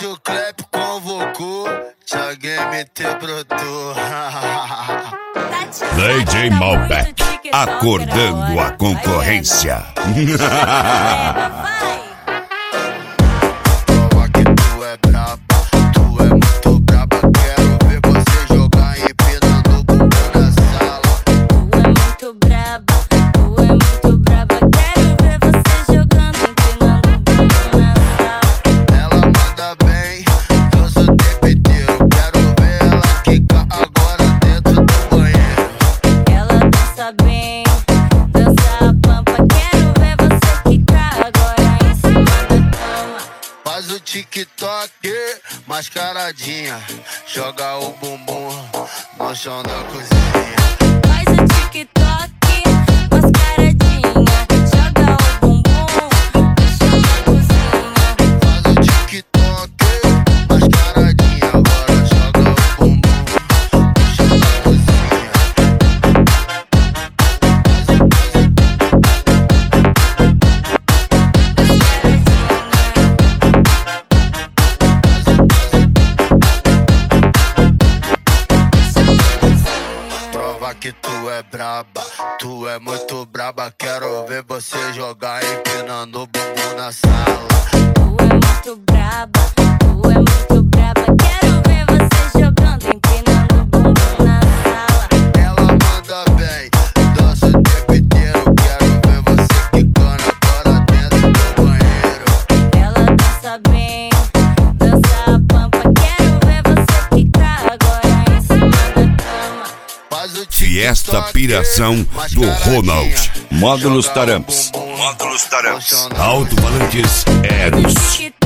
Hoje o Clep convocou, Thiaguinho MT brotou. DJ Malbec, acordando a concorrência. Prova que tu é braba, tu é muito braba. Quero ver você jogar empinando o bumbum na sala. Tu é muito braba, tu é muito braba. Quero ver você jogando empinando o bumbum na sala. Ela manda bem, dança o tempo inteiro. Quero ver ela quicar agora dentro do banheiro. Ela dança bem, dança a pampa. Quero ver você quicar agora em cima da cama. Faz o TikTok, mascaradinha. Joga o bumbum no chão da cozinha. Faz o TikTok, mascaradinha. Joga o bumbum no chão da cozinha. Faz o TikTok, mascaradinha. Agora joga o bumbum no chão da cozinha. Prova que tu é braba, tu é muito braba. Quero ver você jogar empinando o bumbum na sala. Tu é muito braba, tu é muito braba. Quero ver você jogando empinando o bumbum na sala. Ela manda bem, dança o tempo inteiro. Quero ver você quicando agora dentro do banheiro. Ela dança bem, dança a pampa. Quero ver você quicar agora em cima da cama. Faz o Fiesta TikTok, Piração do mascaradinha. Ronald. Módulos Joga o Taramps. bumbum Módulos no Taramps. chão da Alto-falantes Eros.